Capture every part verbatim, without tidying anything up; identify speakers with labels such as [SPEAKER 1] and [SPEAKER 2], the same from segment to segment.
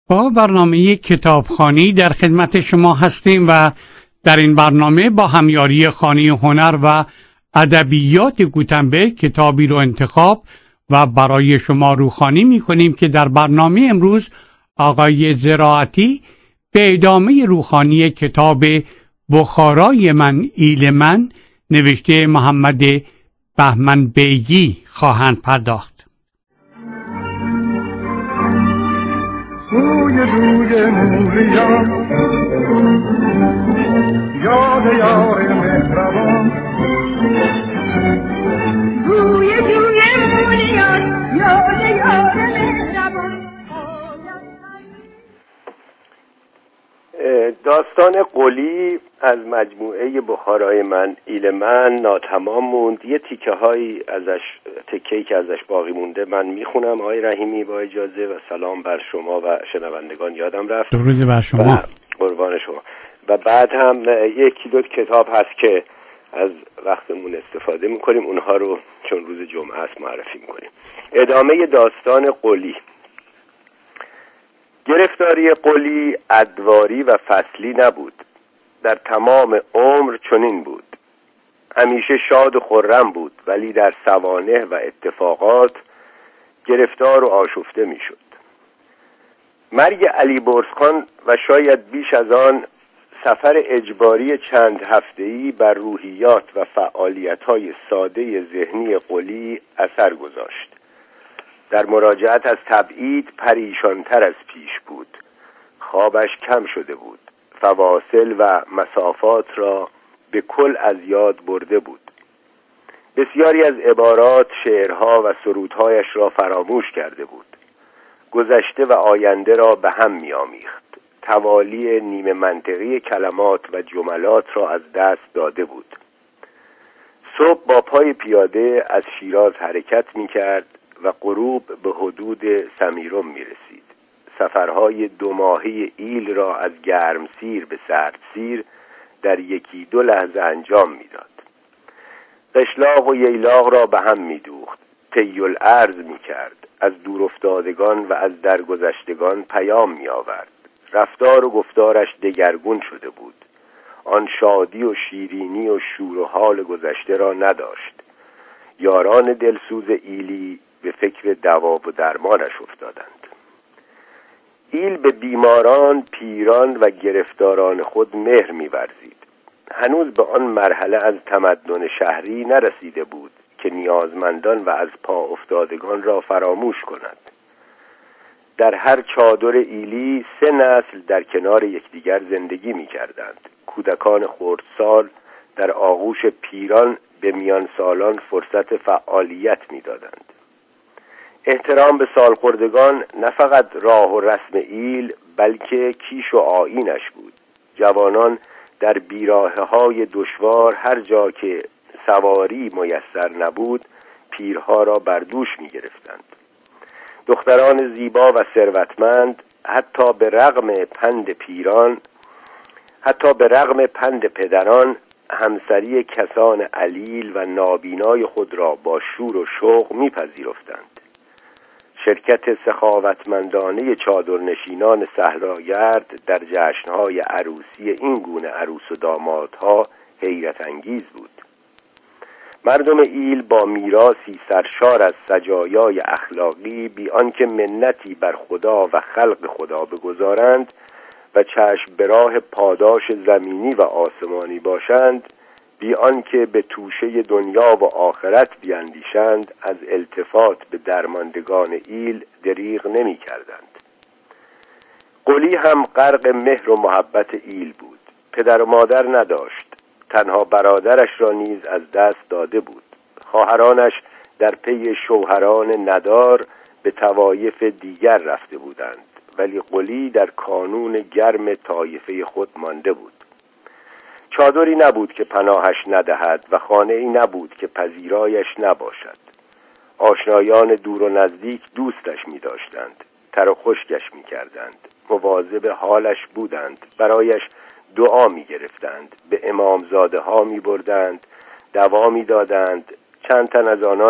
[SPEAKER 1] با برنامه کتابخوانی در خدمت شما هستیم و در این برنامه با همیاری خانه هنر و ادبیات گوتنبرگ کتابی رو انتخاب و برای شما روخوانی می کنیم که در برنامه امروز آقای زراعتی به ادامه روخوانی کتاب بخارای من ایل من نوشته محمد بهمن بیگی خواهند پرداخت.
[SPEAKER 2] روی روی موریان یاد یار مهربان، روی روی موریان یاد یار مهربان.
[SPEAKER 3] داستان قلی از مجموعه بخارای من ایل من ناتمام موند. یه تیکه هایی ازش تکه‌ای که ازش باقی مونده من میخونم. آقای رحیمی با اجازه و سلام بر شما و شنوندگان. یادم رفت
[SPEAKER 1] درود بر شما.
[SPEAKER 3] قربان شما. و بعد هم یکی دو کتاب هست که از وقتمون استفاده میکنیم، اونها رو چون روز جمعه است معرفی میکنیم. ادامه داستان قلی. گرفتاری قلی ادواری و فصلی نبود، در تمام عمر چنین بود. همیشه شاد و خرم بود، ولی در سوانح و اتفاقات گرفتار و آشفته می شد. مرگ علی برزخان و شاید بیش از آن سفر اجباری چند هفته‌ای بر روحیات و فعالیت‌های ساده ذهنی قلی اثر گذاشت. در مراجعت از تبعید پریشانتر از پیش بود. خوابش کم شده بود. فواصل و مسافات را به کل از یاد برده بود. بسیاری از عبارات، شعرها و سرودهایش را فراموش کرده بود. گذشته و آینده را به هم می‌آمیخت. توالی نیمه منطقی کلمات و جملات را از دست داده بود. صبح با پای پیاده از شیراز حرکت می‌کرد و غروب به حدود سمیرم می‌رسید. سفرهای دو ماهه ایل را از گرمسیر به سردسیر در یکی دو لحظه انجام می‌داد. قشلاق و ییلاق را به هم می‌دوخت. طی الارض می‌کرد. از دورافتادگان و از درگذشتگان پیام می‌آورد. رفتار و گفتارش دگرگون شده بود. آن شادی و شیرینی و شور و حال گذشته را نداشت. یاران دلسوز ایلی به فکر دوا و درمانش افتادند. ایل به بیماران، پیران و گرفتاران خود مهر می‌ورزید. هنوز به آن مرحله از تمدن شهری نرسیده بود که نیازمندان و از پا افتادگان را فراموش کند. در هر چادر ایلی سه نسل در کنار یکدیگر زندگی می‌کردند. کودکان خردسال در آغوش پیران به میان سالان فرصت فعالیت می‌دادند. احترام به سالخوردگان نه فقط راه و رسم ایل بلکه کیش و آیینش بود. جوانان در بیراهه‌های دشوار هر جا که سواری میسر نبود پیرها را بر دوش می‌گرفتند. دختران زیبا و ثروتمند حتی به رغم پند پیران حتی به رغم پند پدران همسری کسان علیل و نابینای خود را با شور و شوق می‌پذیرفتند. شرکت سخاوتمندانه چادرنشینان صحراگرد در جشن‌های عروسی این گونه عروس و دامادها حیرت انگیز بود. مردم ایل با میراثی سرشار از سجایای اخلاقی بی آنکه منتی بر خدا و خلق خدا بگذارند و چشم به راه پاداش زمینی و آسمانی باشند، بی آنکه به توشه دنیا و آخرت بیاندیشند، از التفات به درماندگان ایل دریغ نمی کردند. قلی هم غرق مهر و محبت ایل بود. پدر و مادر نداشت. تنها برادرش را نیز از دست داده بود. خواهرانش در پی شوهران ندار به طوایف دیگر رفته بودند، ولی قلی در کانون گرم طایفه خود مانده بود. چادری نبود که پناهش ندهد و خانه‌ای نبود که پذیرایش نباشد. آشنایان دور و نزدیک دوستش می داشتند، تر و خشکش می کردند، مواظب حالش بودند، برایش دعا می گرفتند، به امامزاده ها می بردند، دوا می دادند. چند تن از آنان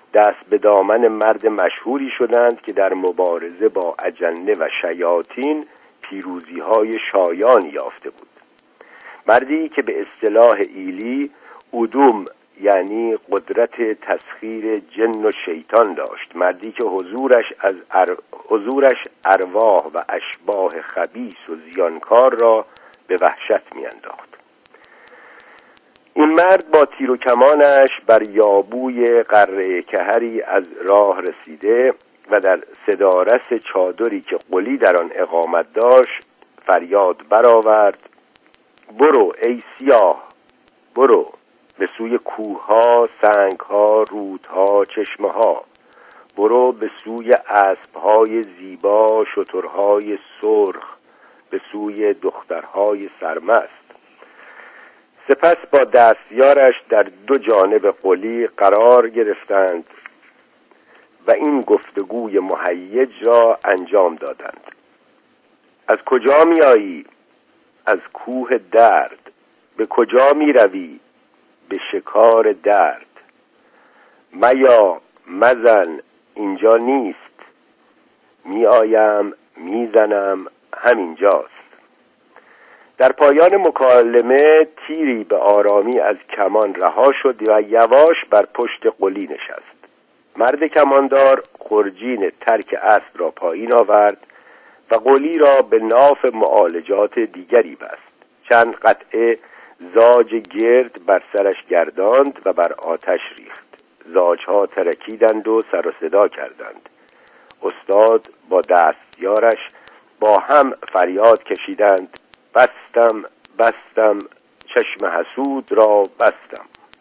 [SPEAKER 3] دست به دامن مرد مشهوری شدند که در مبارزه با اجنه و شیاطین پیروزی‌های شایانی یافته بود. مردی که به اصطلاح ایلی ادوم یعنی قدرت تسخیر جن و شیطان داشت، مردی که حضورش از ار... حضورش ارواح و اشباح خبیث و زیانکار را به وحشت می‌انداخت. این مرد با تیر و کمانش بر یابوی قره کهری از راه رسیده و در صدارس چادری که قلی در آن اقامت داشت فریاد برآورد: برو ای سیاه، برو به سوی کوه‌ها، سنگ‌ها، رودها، چشمه‌ها، برو به سوی اسب‌های زیبا، شترهای سرخ، به سوی دخترهای سرمست. سپس با دستیارش در دو جانب قلی قرار گرفتند و این گفتگوی مهیج را انجام دادند: از کجا می آیی؟ از کوه درد. به کجا می روی؟ به شکار درد. میا، مزن، اینجا نیست. می آیم، می زنم، همینجاست. در پایان مکالمه تیری به آرامی از کمان رها شد و یواش بر پشت قلی نشست. مرد کماندار خرجین ترک اسب را پایین آورد و قلی را به ناف معالجات دیگری بست. چند قطعه زاج گرد بر سرش گرداند و بر آتش ریخت. زاجها ترکیدند و سر و صدا کردند. استاد با دستیارش با هم فریاد کشیدند: بستم، بستم، چشم حسود را بستم.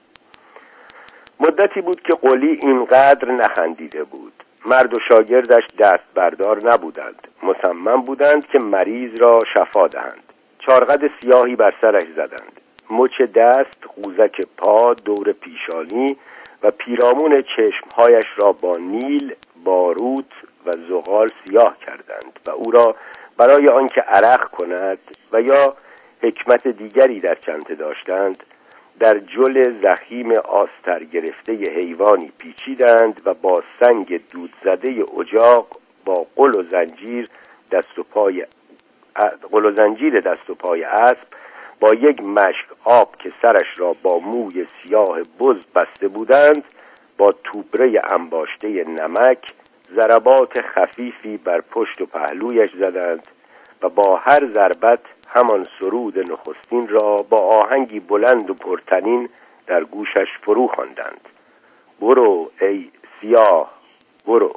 [SPEAKER 3] مدتی بود که قلی اینقدر نخندیده بود. مرد و شاگردش دست بردار نبودند، مصمم بودند که مریض را شفا دهند. چارقد سیاهی بر سرش زدند، مچ دست، قوزک پا دور پیشانی و پیرامون چشمهایش را با نیل، باروت و زغال سیاه کردند و او را برای آنکه عرق کند و یا حکمت دیگری در چنته داشتند در جل زخیم آستر گرفته حیوانی پیچیدند و با سنگ دود زده اجاق با قل و زنجیر دست و پای قل و زنجیر دست و پای اسب با یک مشک آب که سرش را با موی سیاه بز بسته بودند با توبره انباشته نمک ضربات خفیفی بر پشت و پهلویش زدند و با هر ضربت همان سرود نخستین را با آهنگی بلند و پرطنین در گوشش فرو خواندند: برو ای سیاه، برو.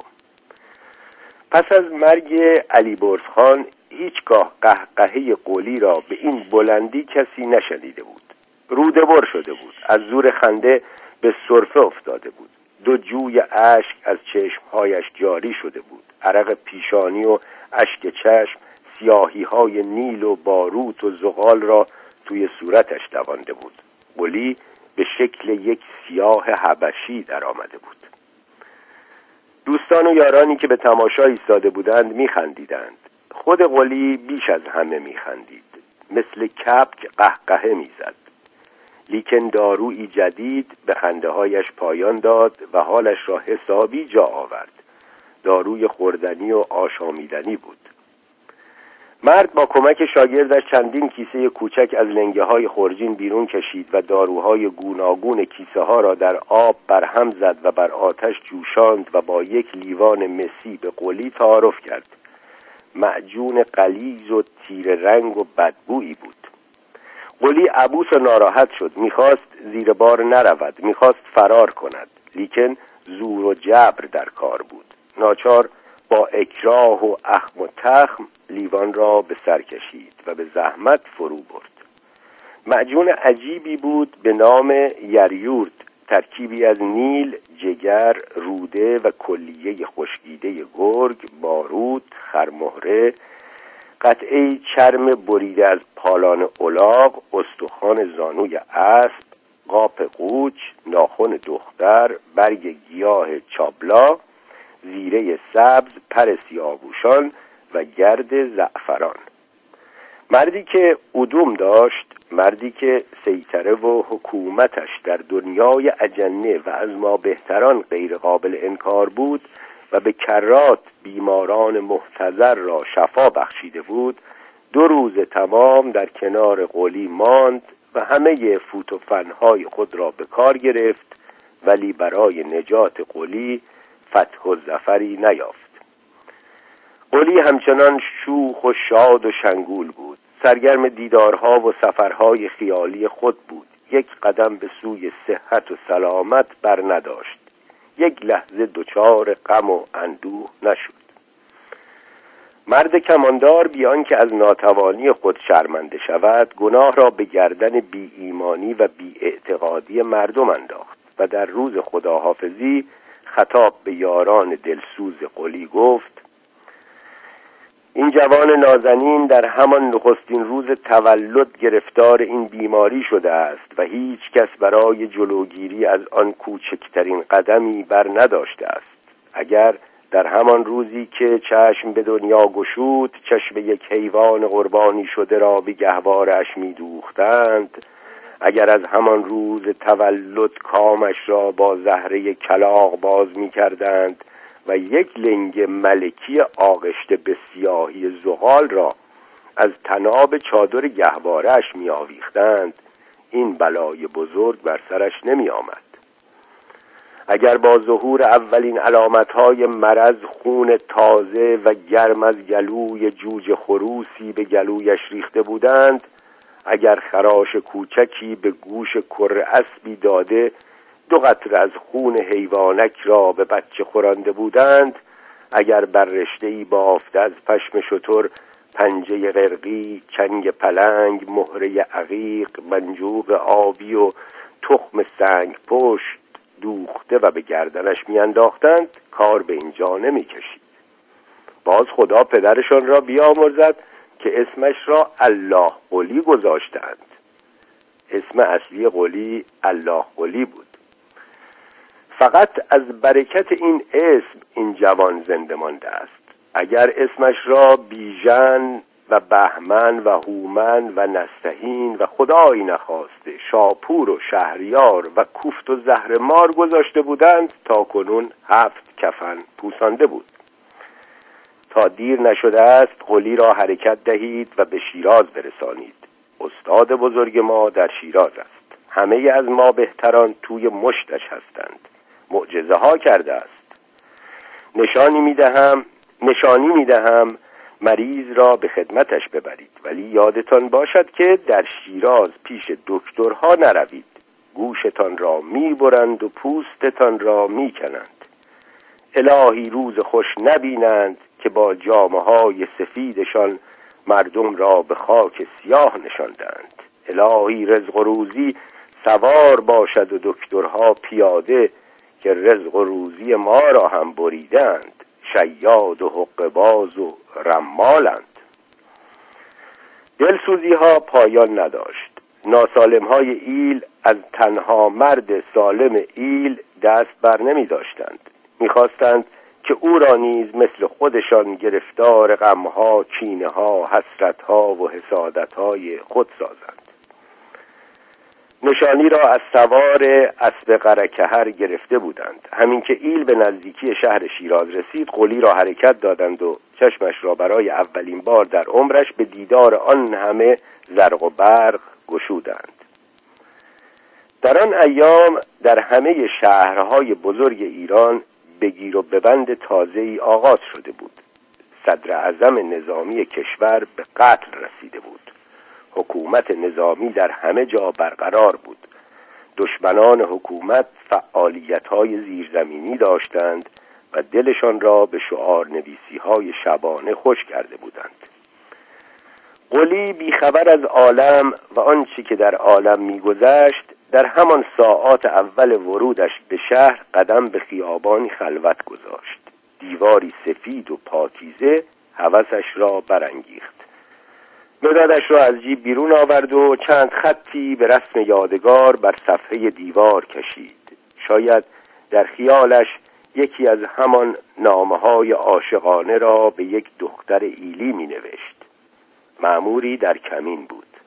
[SPEAKER 3] پس از مرگ علی برز خان هیچگاه قهقهه قلی را به این بلندی کسی نشنیده بود. روده بر شده بود، از زور خنده به سرفه افتاده بود. دو جوی اشک از چشمهایش جاری شده بود. عرق پیشانی و اشک چشم سیاهی های نیل و باروت و زغال را توی صورتش دوانده بود. قلی به شکل یک سیاه حبشی در آمده بود. دوستان و یارانی که به تماشا ایستاده بودند میخندیدند. خود قلی بیش از همه میخندید، مثل کبک قهقهه میزد. لیکن دارویی جدید به خنده هایش پایان داد و حالش را حسابی جا آورد. داروی خوردنی و آشامیدنی بود. مرد با کمک شاگردش چندین کیسه کوچک از لنگه های خرجین بیرون کشید و داروهای گوناگون کیسه ها را در آب برهم زد و بر آتش جوشاند و با یک لیوان مسی به قلی تعارف کرد. معجون غلیظ و تیره رنگ و بدبویی بود. قلی عبوس و ناراحت شد، میخواست زیر بار نرود، میخواست فرار کند، لیکن زور و جبر در کار بود. ناچار با اکراه و اخم و تخم لیوان را به سر کشید و به زحمت فرو برد. معجون عجیبی بود به نام یریورد، ترکیبی از نیل، جگر، روده و کلیه خشکیده گرگ، باروت، خرمهره، قطعه چرم بریده از پالان الاغ، استخوان زانوی اسب، قاپ قوچ، ناخن دختر، برگ گیاه چابلا، زیره سبز، پر سیاه‌پوشان و گرد زعفران. مردی که ادوم داشت مردی که سیطره و حکومتش در دنیای اجنه و از ما بهتران غیر قابل انکار بود و به کرات بیماران محتضر را شفا بخشیده بود، دو روز تمام در کنار قلی ماند و همه فوت و فنهای خود را به کار گرفت، ولی برای نجات قلی فتح و ظفری نیافت. قلی همچنان شوخ و شاد و شنگول بود، سرگرم دیدارها و سفرهای خیالی خود بود. یک قدم به سوی صحت و سلامت بر نداشت، یک لحظه دچار غم و اندوه نشد. مرد کماندار بیان که از ناتوانی خود شرمنده شود، گناه را به گردن بی ایمانی و بی اعتقادی مردم انداخت و در روز خداحافظی خطاب به یاران دلسوز قلی گفت: این جوان نازنین در همان نخستین روز تولد گرفتار این بیماری شده است و هیچ کس برای جلوگیری از آن کوچکترین قدمی بر نداشته است. اگر در همان روزی که چشم به دنیا گشود چشم یک حیوان قربانی شده را به گهوارش می دوختند، اگر از همان روز تولد کامش را با زهره کلاغ باز می کردند و یک لنگ ملکی آغشته به سیاهی زغال را از تناب چادر گهوارش می آویختند، این بلای بزرگ بر سرش نمی آمد. اگر با ظهور اولین علامتهای مرض خون تازه و گرم از گلوی جوجه خروسی به گلویش ریخته بودند، اگر خراش کوچکی به گوش کر اسبی داده دو قطره از خون حیوانک را به بچه خورانده بودند، اگر بر رشته‌ای بافته از پشم شتر پنجه قرقی، چنگ پلنگ، مهره عقیق، منجوق آبی و تخم سنگ پشت دوخته و به گردنش میانداختند، کار به اینجا نمی کشید. باز خدا پدرشان را بیامرزد که اسمش را الله قلی گذاشتند. اسم اصلی قلی الله قلی بود. فقط از برکت این اسم این جوان زنده مانده است. اگر اسمش را بیژن و بهمن و هومن و نستهین و خدایی نخواسته شاپور و شهریار و کوفت و زهرمار گذاشته بودند، تا کنون هفت کفن پوسانده بود. تا دیر نشده است قلی را حرکت دهید و به شیراز برسانید. استاد بزرگ ما در شیراز است. همه از ما بهتران توی مشتش هستند. معجزه ها کرده است. نشانی میدهم نشانی میدهم مریض را به خدمتش ببرید، ولی یادتان باشد که در شیراز پیش دکترها نروید. گوشتان را میبرند و پوستتان را میکنند. الهی روز خوش نبینند که با جامه‌های سفیدشان مردم را به خاک سیاه نشاندند. الهی رزق و روزی سوار باشد و دکترها پیاده، که رزق و روزی ما را هم بریدند. شیاد و حقه‌باز و رمالند. دلسوزی ها پایان نداشت. ناسالم های ایل از تنها مرد سالم ایل دست بر نمی داشتند. می خواستند که او را نیز مثل خودشان گرفتار غمها، کینه‌ها، حسرت‌ها و حسادت‌های خود سازند. نشانی را از سوار اسب قرکهر گرفته بودند. همین که ایل به نزدیکی شهر شیراز رسید، قلی را حرکت دادند و چشمش را برای اولین بار در عمرش به دیدار آن همه زرق و برق گشودند. در آن ایام در همه شهرهای بزرگ ایران بگیر و ببند تازه‌ای آغاز شده بود. صدر اعظم نظامی کشور به قتل رسیده بود. حکومت نظامی در همه جا برقرار بود. دشمنان حکومت فعالیت‌های زیرزمینی داشتند و دلشان را به شعار نویسی‌های شبانه خوش کرده بودند. قلی بیخبر از عالم و آنچه که در عالم می‌گذشت، در همان ساعات اول ورودش به شهر قدم به خیابانی خلوت گذاشت. دیواری سفید و پاکیزه هوسش را برانگیخت. مدادش را از جیب بیرون آورد و چند خطی به رسم یادگار بر صفحه دیوار کشید. شاید در خیالش یکی از همان نامه‌های عاشقانه را به یک دختر ایلی می نوشت. مأموری در کمین بود.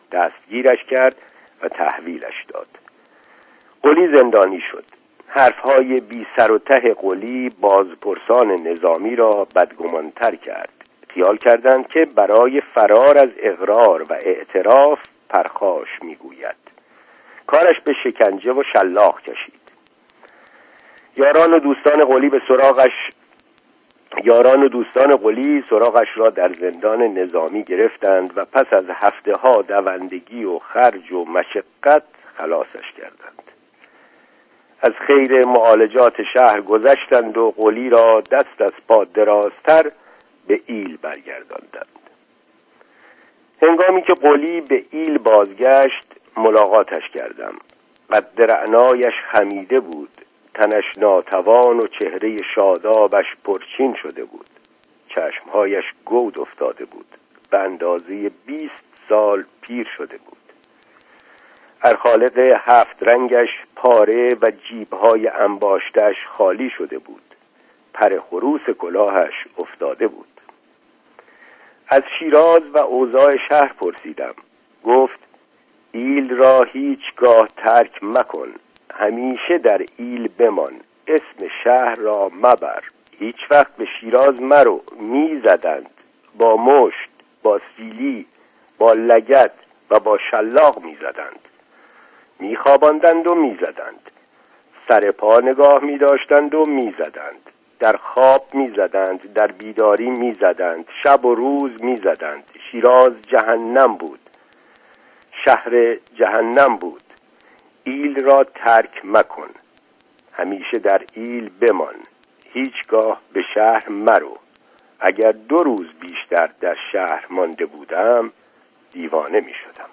[SPEAKER 3] دستگیرش کرد و تحویلش داد. قلی زندانی شد. حرفهای بی سر و ته قلی بازپرسان نظامی را بدگمانتر کرد. خیال کردند که برای فرار از اقرار و اعتراف پرخاش میگوید. کارش به شکنجه و شلاق کشید. یاران و دوستان قلی به سراغش یاران و دوستان قلی سراغش را در زندان نظامی گرفتند و پس از هفته ها دوندگی و خرج و مشقت خلاصش کردند. از خیر معالجات شهر گذشتند و قلی را دست از پا درازتر به ایل برگرداندند. هنگامی که قلی به ایل بازگشت ملاقاتش کردم. قد رعنایش خمیده بود، تنش ناتوان و چهره شادابش پرچین شده بود. چشمهایش گود افتاده بود، به اندازه بیست سال پیر شده بود. ارخالق هفت رنگش پاره و جیبهای انباشتش خالی شده بود. پر خروس کلاهش افتاده بود. از شیراز و اوضاع شهر پرسیدم. گفت ایل را هیچگاه ترک مکن، همیشه در ایل بمان، اسم شهر را مبر، هیچ وقت به شیراز مرو. می زدند با مشت، با سیلی، با لگد و با شلاق می زدند. می خواباندند و می زدند. سر پا نگاه می داشتند و می زدند. در خواب می زدند، در بیداری می زدند، شب و روز می زدند. شیراز جهنم بود، شهر جهنم بود. ایل را ترک مکن، همیشه در ایل بمان، هیچگاه به شهر مرو. اگر دو روز بیشتر در شهر مانده بودم دیوانه می شدم.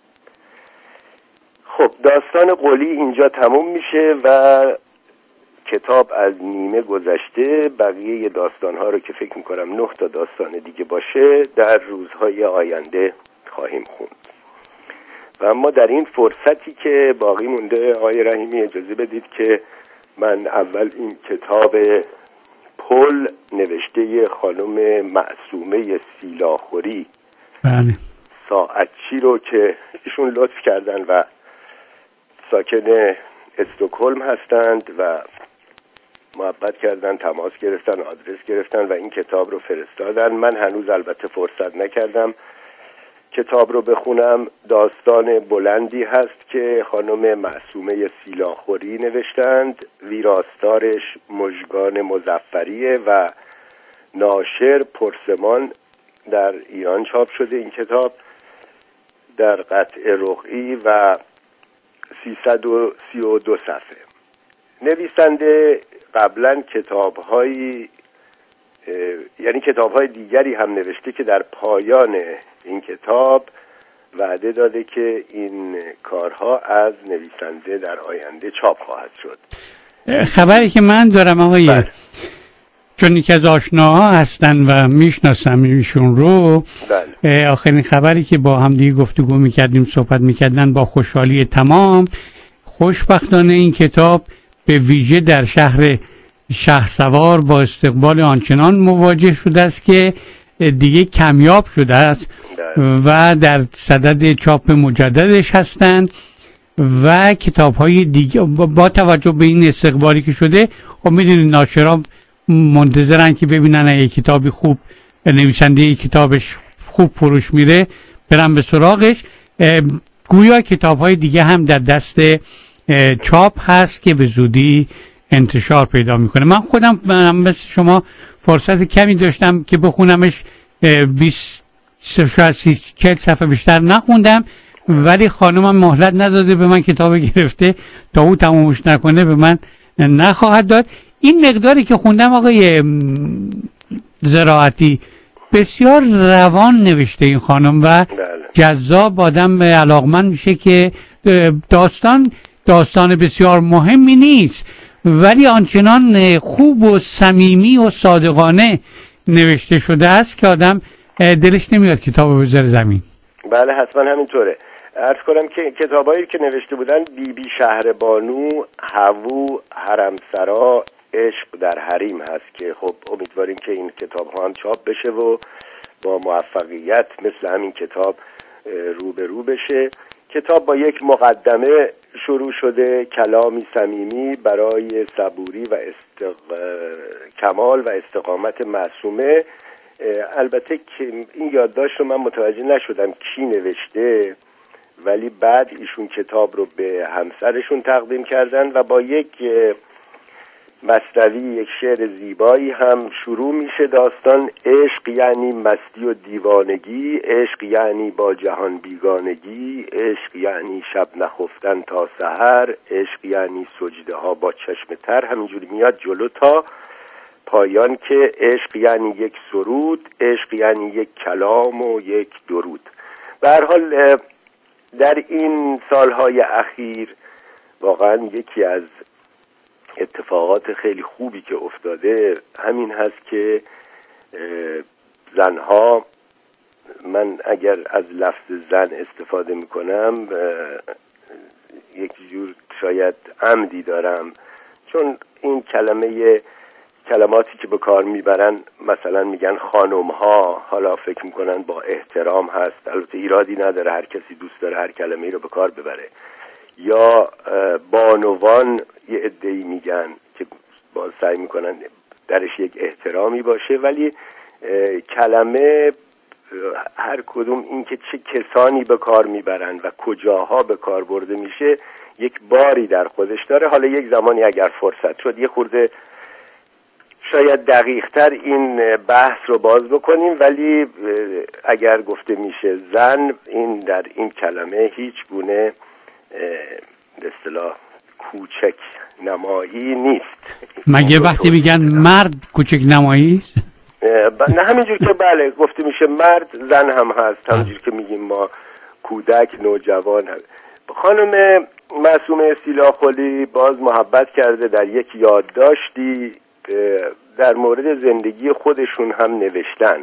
[SPEAKER 3] خب داستان قلی اینجا تموم میشه و کتاب از نیمه گذشته. بقیه داستانها رو که فکر میکنم نه تا داستان دیگه باشه در روزهای آینده خواهیم خوند. و اما در این فرصتی که باقی مونده آقای رحیمی اجازه بدید که من اول این کتاب پل نوشته خانم معصومه سیلاخوری
[SPEAKER 1] بله
[SPEAKER 3] ساعتچی رو که ایشون لطف کردن و ساکن استکهلم هستند و محبت کردن، تماس گرفتن، آدرس گرفتن و این کتاب رو فرستادن. من هنوز البته فرصت نکردم کتاب رو بخونم. داستان بلندی هست که خانم معصومه سیلاخوری نوشتند. ویراستارش مژگان مظفریه و ناشر پرسمان. در ایران چاپ شده این کتاب در قطع رقعی و سیصد و سی و دو صفحه. نویسنده قبلا کتاب‌های یعنی کتاب‌های دیگری هم نوشته که در پایان این کتاب وعده داده که این کارها از نویسنده در آینده چاپ خواهد شد.
[SPEAKER 1] خبری که من دارم آقای
[SPEAKER 3] بله.
[SPEAKER 1] چون یکی از آشناها هستن و میشناسم ایشون رو،
[SPEAKER 3] بله.
[SPEAKER 1] آخرین خبری که با هم دیگه گفتگو میکردیم، صحبت میکردن، با خوشحالی تمام خوشبختانه این کتاب به ویژه در شهر شهرسوار با استقبال آنچنان مواجه شده است که دیگه کمیاب شده است و در صدد چاپ مجددش هستند و کتاب‌های دیگه با توجه به این استقبالی که شده. خب میدونید ناشران منتظرن که ببینن اگه کتابی خوب نویسنده کتابش خوب فروش میره برن به سراغش. گویا کتاب‌های دیگه هم در دست چاپ هست که به زودی انتشار پیدا میکنه. من خودم مثل شما فرصت کمی داشتم که بخونمش، بیست شاید سی چهل صفحه بیشتر نخوندم، ولی خانمم مهلت نداده به من کتاب گرفته تا او تمومش نکنه به من نخواهد داد. این مقداری که خوندم آقای زراعتی بسیار روان نوشته این خانم و جذاب، آدم علاقمند میشه که داستان داستان بسیار مهمی نیست ولی آنچنان خوب و صمیمی و صادقانه نوشته شده است که آدم دلش نمیاد کتاب بذاره زمین.
[SPEAKER 3] بله حتما همینطوره. عرض کنم که کتابایی که نوشته بودن بی بی شهر بانو، هوو، حرمسرا، عشق در حریم هست که خب امیدواریم که این کتاب ها هم چاپ بشه و با موفقیت مثل همین کتاب روبرو بشه. کتاب با یک مقدمه شروع شده، کلامی صمیمی برای صبوری و استق... کمال و استقامت معصومه. البته که این یادداشت رو من متوجه نشدم کی نوشته، ولی بعد ایشون کتاب رو به همسرشون تقدیم کردن و با یک مثنوی، یک شعر زیبایی هم شروع میشه داستان. عشق یعنی مستی و دیوانگی، عشق یعنی با جهان بیگانگی، عشق یعنی شب نخفتن تا سحر، عشق یعنی سجده ها با چشم تر. همینجوری میاد جلو تا پایان که عشق یعنی یک سرود، عشق یعنی یک کلام و یک درود. به هر حال در این سالهای اخیر واقعا یکی از اتفاقات خیلی خوبی که افتاده همین هست که زنها، من اگر از لفظ زن استفاده میکنم یک جور شاید عمدی دارم، چون این کلمه کلماتی که به کار میبرن مثلا میگن خانم ها، حالا فکر میکنن با احترام هست، البته ایرادی نداره، هر کسی دوست داره هر کلمه‌ای رو به کار ببره. یا بانوان یه عده‌ای میگن که باز سعی میکنن درش یک احترامی باشه، ولی کلمه هر کدوم این که چه کسانی به کار میبرن و کجاها به کار برده میشه یک باری در خودش داره. حالا یک زمانی اگر فرصت شد یه خورده شاید دقیق‌تر این بحث رو باز بکنیم، ولی اگر گفته میشه زن، این در این کلمه هیچ گونه به اصطلاح کوچک نمایی نیست.
[SPEAKER 1] مگه وقتی میگن مرد کوچک نمایی است؟
[SPEAKER 3] نه همینجور که بله گفته میشه مرد، زن هم هست، همینجور که میگیم ما کودک، نوجوان هست. خانم معصومه سیلاخلی باز محبت کرده در یک یادداشتی در مورد زندگی خودشون هم نوشتن.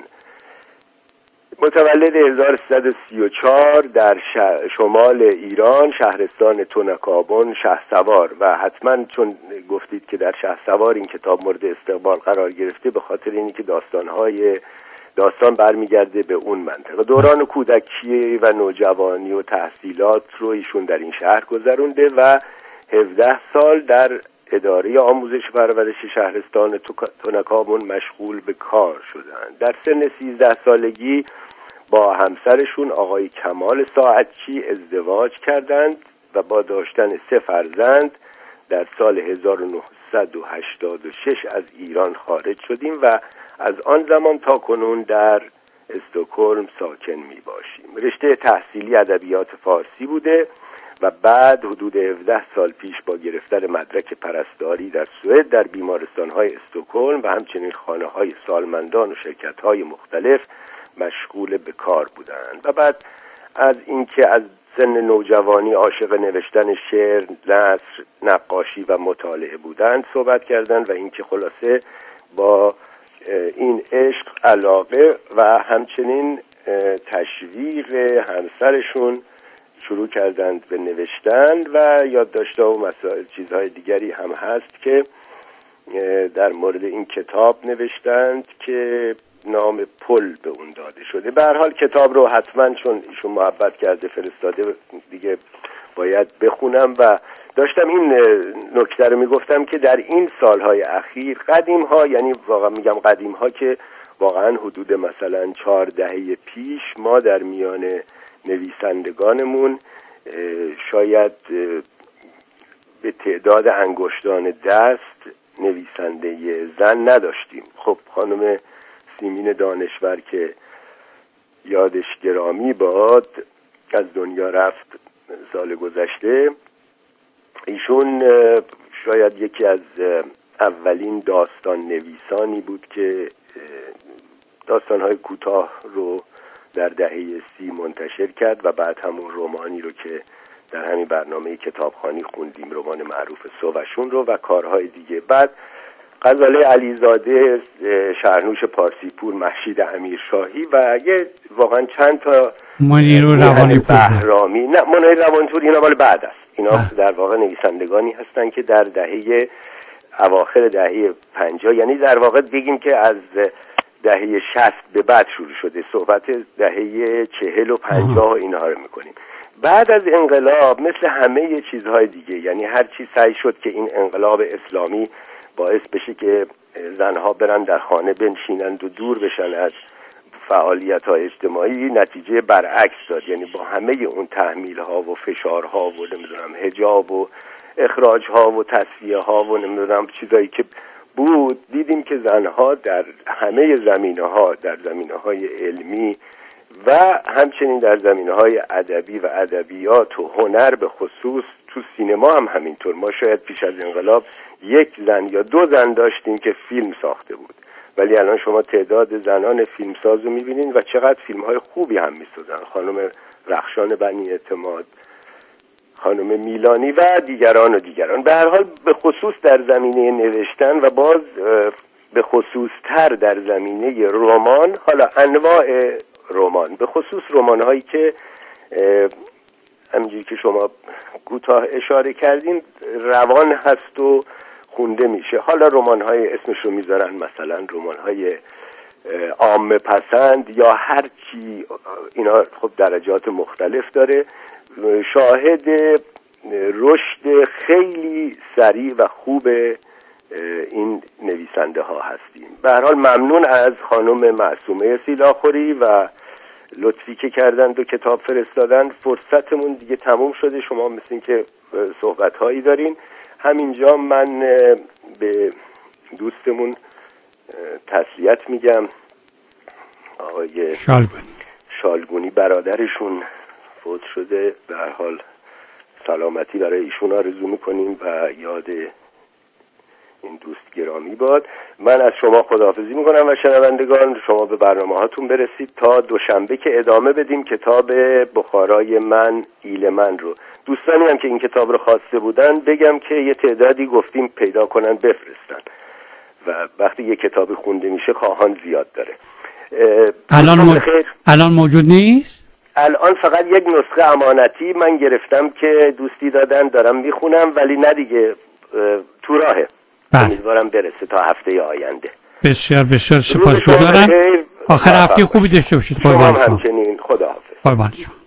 [SPEAKER 3] متولد هزار و سیصد و سی و چهار در شمال ایران، شهرستان تونکابون، شهسوار. و حتما چون گفتید که در شهسوار این کتاب مورد استقبال قرار گرفته، به خاطر اینی که داستانهای داستان برمیگرده به اون منطقه. دوران کودکی و نوجوانی و تحصیلات رو ایشون در این شهر گذرونده و هفده سال در اداره آموزش و پرورش شهرستان تونکابون مشغول به کار شدند. در سن سیزده سالگی با همسرشون آقای کمال ساعتچی ازدواج کردند و با داشتن سه فرزند در سال هزار و نهصد و هشتاد و شش از ایران خارج شدیم و از آن زمان تا کنون در استکهلم ساکن می باشیم. رشته تحصیلی ادبیات فارسی بوده و بعد حدود هفده سال پیش با گرفتن مدرک پرستاری در سوئد در بیمارستان‌های استکهلم و همچنین خانه‌های سالمندان و شرکت‌های مختلف مشغول به کار بودند. و بعد از اینکه از سن نوجوانی عاشق نوشتن شعر، نثر، نقاشی و مطالعه بودند صحبت کردند و اینکه خلاصه با این عشق، علاقه و همچنین تشویق همسرشون شروع کردند به نوشتن و یادداشت‌ها و مسائل چیزهای دیگری هم هست که در مورد این کتاب نوشتند که نام پل به اون داده شده. به هر حال کتاب رو حتما چون ایشون محبت کرده فرستاده دیگه باید بخونم. و داشتم این نکته رو میگفتم که در این سالهای اخیر قدیم ها، یعنی واقعا میگم قدیم ها که واقعا حدود مثلا چهار دهه پیش، ما در میان نویسندگانمون شاید به تعداد انگشتان دست نویسنده زن نداشتیم. خب خانم سیمین دانشور که یادش گرامی باد از دنیا رفت سال گذشته، ایشون شاید یکی از اولین داستان نویسانی بود که داستان‌های کوتاه رو در دهه سی منتشر کرد و بعد همون رمانی رو که در همین برنامه کتابخوانی خوندیم، رمان معروف صوفشون رو و کارهای دیگه. بعد غزاله علیزاده، شهرنوش پارسیپور، مهشید امیرشاهی و یه واقعا چند تا
[SPEAKER 1] منیر روانی‌پور
[SPEAKER 3] بهرامی. نه منیر روانی‌پور اینا مال بعد است. اینا اه. در واقع نویسندگانی هستن که در دهه اواخر دهه پنجاه، یعنی در واقع بگیم که از دهه شصت به بعد شروع شده، صحبت دهه چهل و پنجاه و اینها رو میکنیم. بعد از انقلاب مثل همه چیزهای دیگه، یعنی هر چی سعی شد که این انقلاب اسلامی باعث بشه که زنها برن در خانه بنشینند و دور بشن از فعالیت‌های اجتماعی، نتیجه برعکس داد. یعنی با همه اون تحمیل‌ها و فشارها و نمیدونم حجاب و اخراج‌ها و تصفیه‌ها و نمیدونم چیزایی که بود، دیدیم که زنها در همه زمینه‌ها، در زمینه‌های علمی و همچنین در زمینه‌های ادبی و ادبیات و هنر به خصوص، تو سینما هم همینطور. ما شاید پیش از انقلاب یک زن یا دو زن داشتیم که فیلم ساخته بود، ولی الان شما تعداد زنان فیلمساز رو می‌بینید و چقدر فیلم‌های خوبی هم می‌سازن. خانم رخشان بنی اعتماد، خانم میلانی و دیگران و دیگران. به هر حال به خصوص در زمینه نوشتن و باز به خصوص تر در زمینه رمان، حالا انواع رمان، به خصوص رمان‌هایی که همینجوری که شما کوتاه اشاره کردین روان هست و خونده میشه. حالا رمان‌های اسمش رو میذارن مثلا رمان‌های عامه پسند یا هر چی، اینا خب درجات مختلف داره. شاهد رشد خیلی سریع و خوب این نویسنده ها هستیم. به هر حال ممنون از خانم معصومه سیلاخوری و لطفی که کردند و کتاب فرستادن. فرصتمون دیگه تموم شده، شما مثل این که صحبت هایی دارین. همینجا من به دوستمون تسلیت میگم. آقای
[SPEAKER 1] شالگونی
[SPEAKER 3] شالگونی برادرشون فوت شده، به هر حال سلامتی برای ایشون آرزو میکنیم و یاد این دوست گرامی باد. من از شما خداحافظی میکنم و شنوندگان، شما به برنامه هاتون برسید تا دوشنبه که ادامه بدیم کتاب بخارای من ایل من رو. دوستانی هم که این کتاب رو خواسته بودن بگم که یه تعدادی گفتیم پیدا کنن بفرستن و وقتی یه کتابی خونده میشه خواهان زیاد داره.
[SPEAKER 1] الان, موج... الان موجود نیست؟
[SPEAKER 3] الان فقط یک نسخه امانتی من گرفتم که دوستی دادن، دارم میخونم، ولی نه دیگه تو راهه. امیدوارم برسه تا هفته آینده.
[SPEAKER 1] بسیار بسیار سپاسگزارم. آخر هفته خوبی داشته باشید.
[SPEAKER 3] شما همچنین. خداحافظ.
[SPEAKER 1] قربان شما.